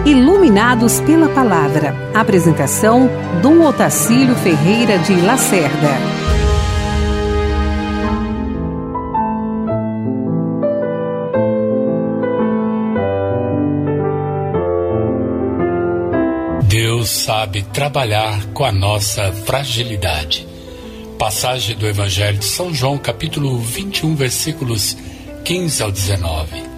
Iluminados pela Palavra. Apresentação: Dom Otacílio Ferreira de Lacerda. Deus sabe trabalhar com a nossa fragilidade. Passagem do Evangelho de São João, capítulo 21, versículos 15 ao 19.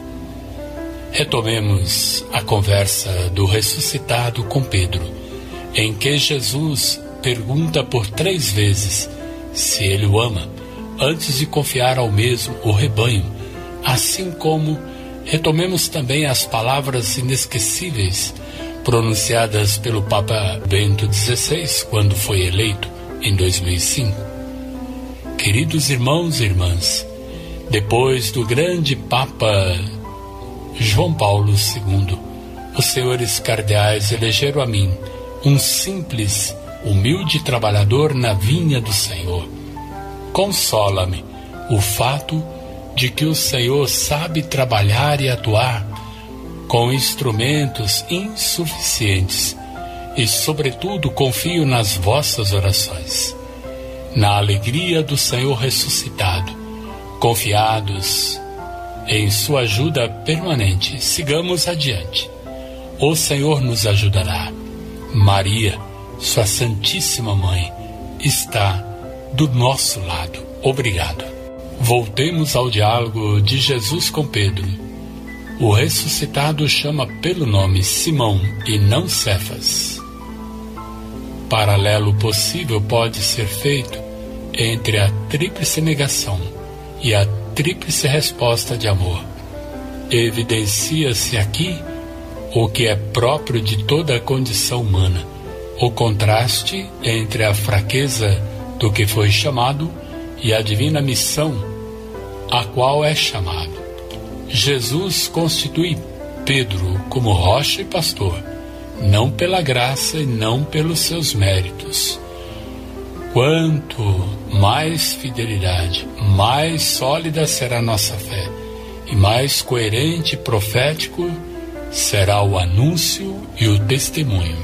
Retomemos a conversa do ressuscitado com Pedro, em que Jesus pergunta por 3 vezes se ele o ama, antes de confiar ao mesmo o rebanho, assim como retomemos também as palavras inesquecíveis pronunciadas pelo Papa Bento XVI, quando foi eleito em 2005. Queridos irmãos e irmãs, depois do grande Papa João Paulo II, os senhores cardeais elegeram a mim, um simples, humilde trabalhador na vinha do Senhor. Consola-me o fato de que o Senhor sabe trabalhar e atuar com instrumentos insuficientes e, sobretudo, confio nas vossas orações. Na alegria do Senhor ressuscitado, confiados em sua ajuda permanente, sigamos adiante. O Senhor nos ajudará. Maria, sua Santíssima Mãe, está do nosso lado. Obrigado. Voltemos ao diálogo de Jesus com Pedro. O ressuscitado chama pelo nome Simão e não Cefas. Paralelo possível pode ser feito entre a tríplice negação e a tríplice resposta de amor. Evidencia-se aqui o que é próprio de toda a condição humana, o contraste entre a fraqueza do que foi chamado e a divina missão a qual é chamado. Jesus constitui Pedro como rocha e pastor, não pela graça e não pelos seus méritos. Quanto mais fidelidade, mais sólida será nossa fé, e mais coerente e profético será o anúncio e o testemunho.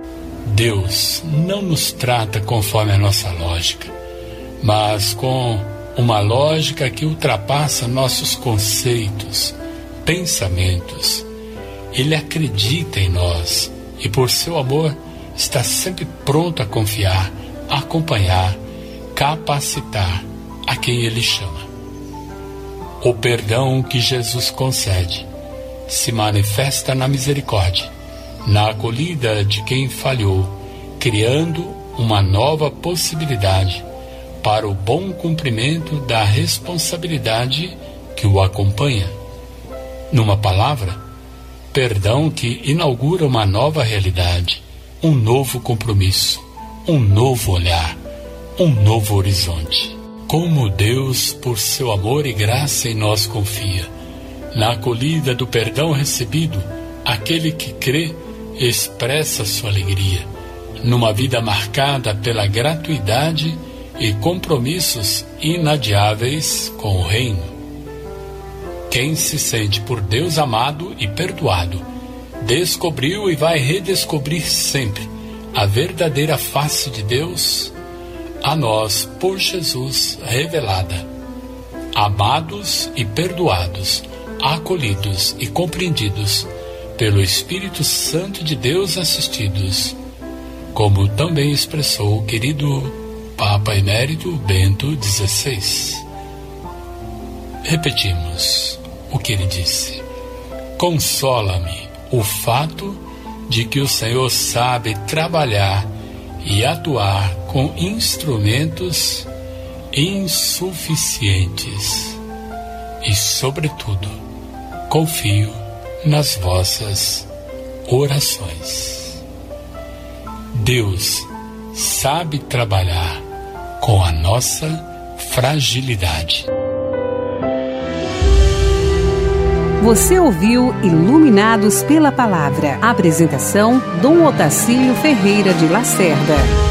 Deus não nos trata conforme a nossa lógica, mas com uma lógica que ultrapassa nossos conceitos, pensamentos. Ele acredita em nós e, por seu amor, está sempre pronto a confiar, acompanhar, capacitar a quem Ele chama. O perdão que Jesus concede se manifesta na misericórdia, na acolhida de quem falhou, criando uma nova possibilidade para o bom cumprimento da responsabilidade que o acompanha. Numa palavra, perdão que inaugura uma nova realidade, um novo compromisso, um novo olhar, um novo horizonte. Como Deus, por seu amor e graça em nós confia. Na acolhida do perdão recebido, aquele que crê expressa sua alegria, numa vida marcada pela gratuidade e compromissos inadiáveis com o reino. Quem se sente por Deus amado e perdoado, descobriu e vai redescobrir sempre a verdadeira face de Deus, a nós por Jesus revelada. Amados e perdoados, acolhidos e compreendidos pelo Espírito Santo de Deus assistidos, como também expressou o querido Papa Emérito Bento XVI. Repetimos o que ele disse: consola-me o fato de que o Senhor sabe trabalhar e atuar com instrumentos insuficientes e, sobretudo, confio nas vossas orações. Deus sabe trabalhar com a nossa fragilidade. Você ouviu Iluminados pela Palavra. Apresentação: Dom Otacílio Ferreira de Lacerda.